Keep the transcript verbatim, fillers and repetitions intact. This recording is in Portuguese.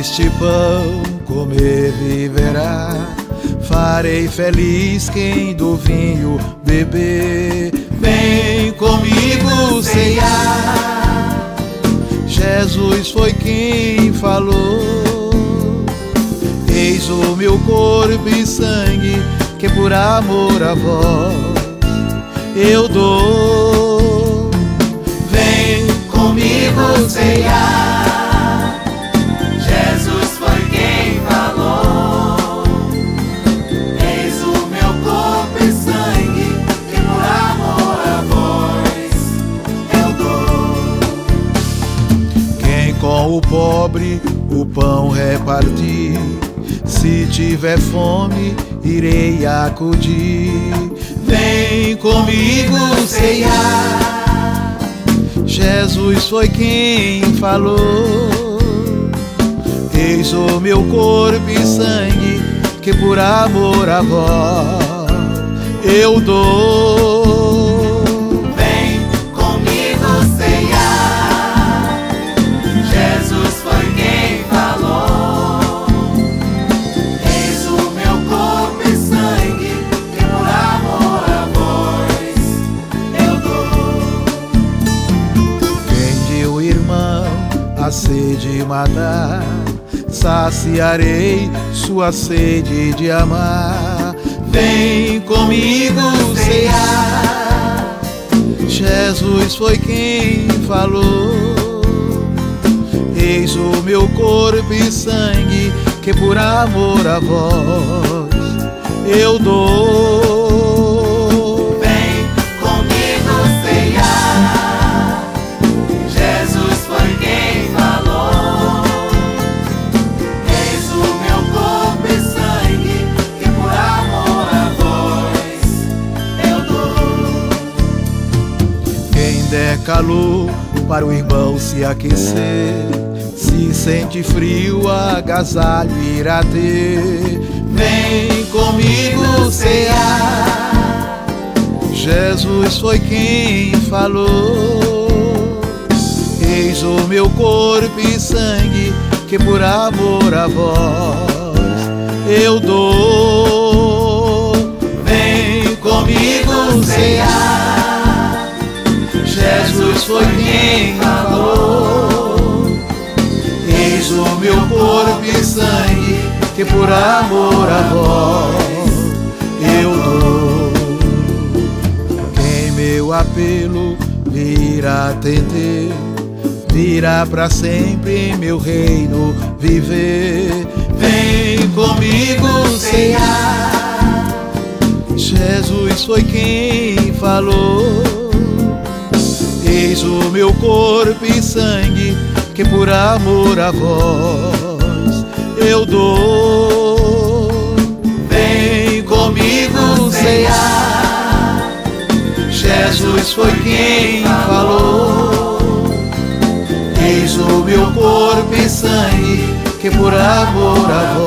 Deste pão comer viverá, farei feliz quem do vinho beber. Vem comigo ceiar. Jesus foi quem falou: eis o meu corpo e sangue, que por amor a vós eu dou. Vem comigo ceiar. Jesus foi quem falou: eis o meu corpo e sangue, que por amor a vós eu dou. Quem com o pobre o pão repartir, se tiver fome irei acudir. Vem comigo ceiar. Jesus foi quem falou: eis o meu corpo e sangue, que por amor a vós eu dou. Vem comigo ceiar. Jesus foi quem falou: eis o meu corpo e sangue, que por amor a vós eu dou. Quem de o irmão a sede matar, saciarei sua sede de amar. Vem comigo ceiar. Jesus foi quem falou: eis o meu corpo e sangue, que por amor a vós eu dou. Vem comigo ceiar. Jesus foi quem falou: eis o meu corpo e sangue, que por amor a vós eu dou. Quem der calor para o irmão se aquecer, se sente frio, agasalho irá ter. Vem comigo ceiar. Jesus foi quem falou: eis o meu corpo e sangue, que por amor a vós eu dou. Vem comigo ceiar. Jesus foi quem falou: eis o meu corpo e sangue, que por amor a vós eu dou. Quem meu apelo virá atender, virá pra sempre em meu reino viver. Vem comigo ceiar. Jesus foi quem falou: eis o meu corpo e sangue, que por amor a vós eu dou. Vem comigo ceiar. Jesus foi quem falou: eis o meu corpo e sangue, que por amor a vós